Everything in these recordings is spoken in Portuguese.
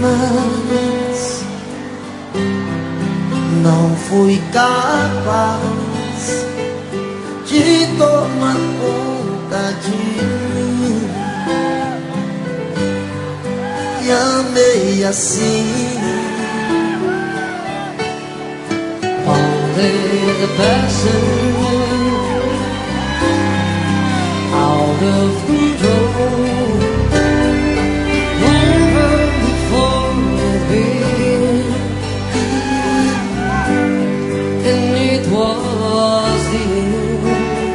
mas não fui capaz de tomar conta de mim. E amei assim. Only the passion out of control, never before been, and it was the end.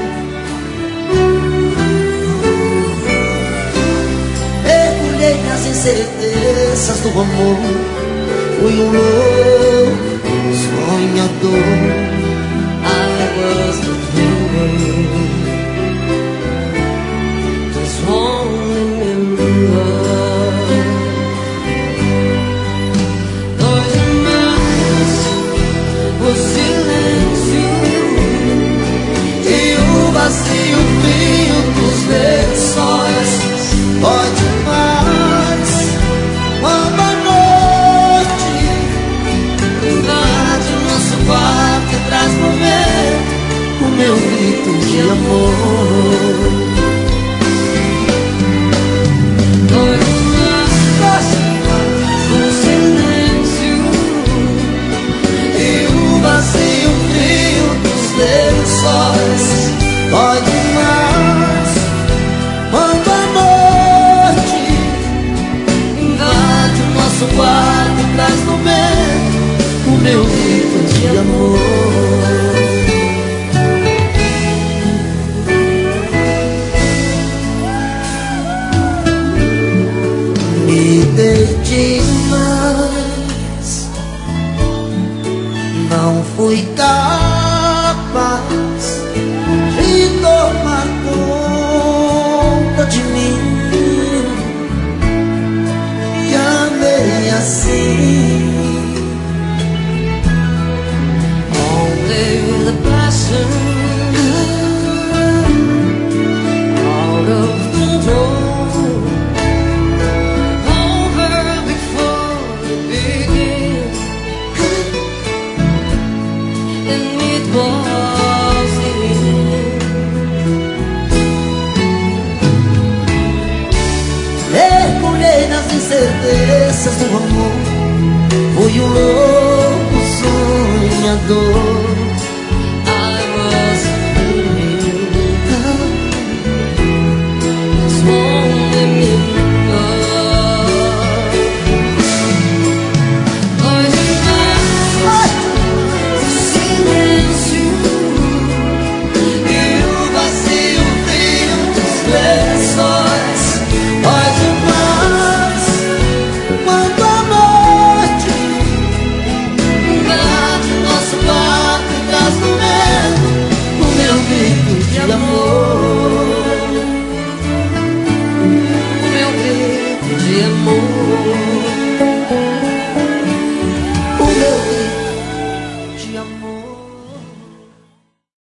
Mergulhei nas incertezas do amor, fui louco sonhador. I was the dreamer, just one remember. Dois irmãos, o silêncio E o vazio frio dos lençóis. Pode mais quando a noite invade o nosso quarto e traz no vento o meu grito de amor.